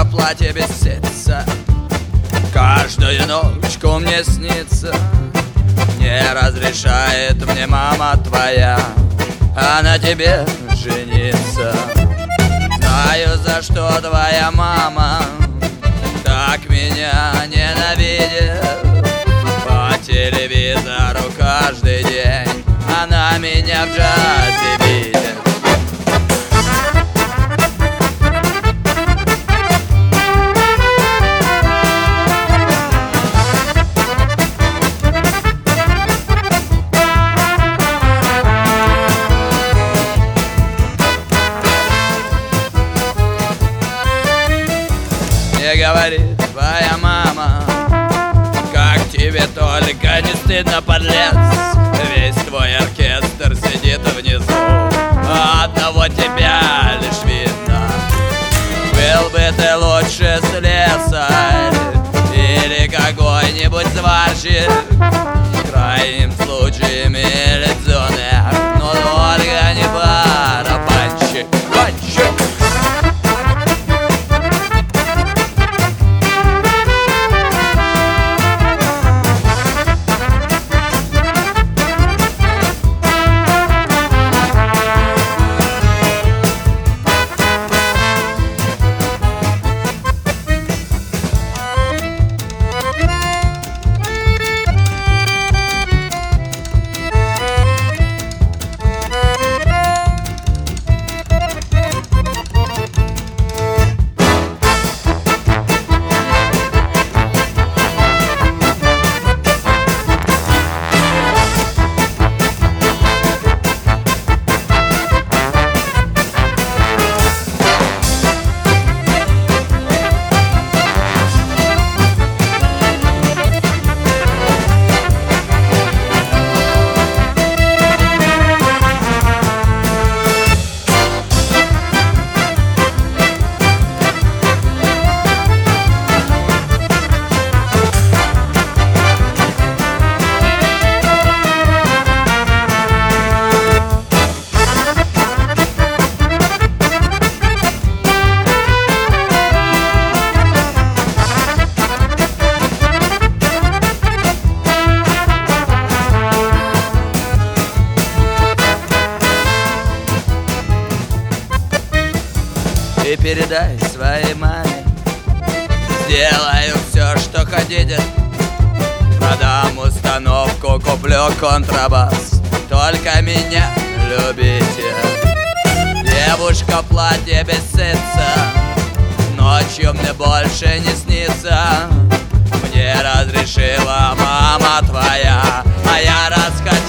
Девушка в платье без сетца каждую ночку мне снится. Не разрешает мне мама твоя, а на тебе жениться. Знаю, за что твоя мама так меня ненавидит. По телевизору каждый день она меня в джазе видит. Мне говорит твоя мама, как тебе только не стыдно, подлец. Весь твой оркестр сидит внизу, а одного тебя лишь видно. Был бы ты лучше слесарь или какой-нибудь сварщик, в крайнем случае милиционер, но только не барабанщик. И передай своей маме, сделаю все, что хотите. Продам установку, куплю контрабас, только меня любите. Девушка в платье без ситца ночью мне больше не снится. Мне разрешила мама твоя, а я расскажу.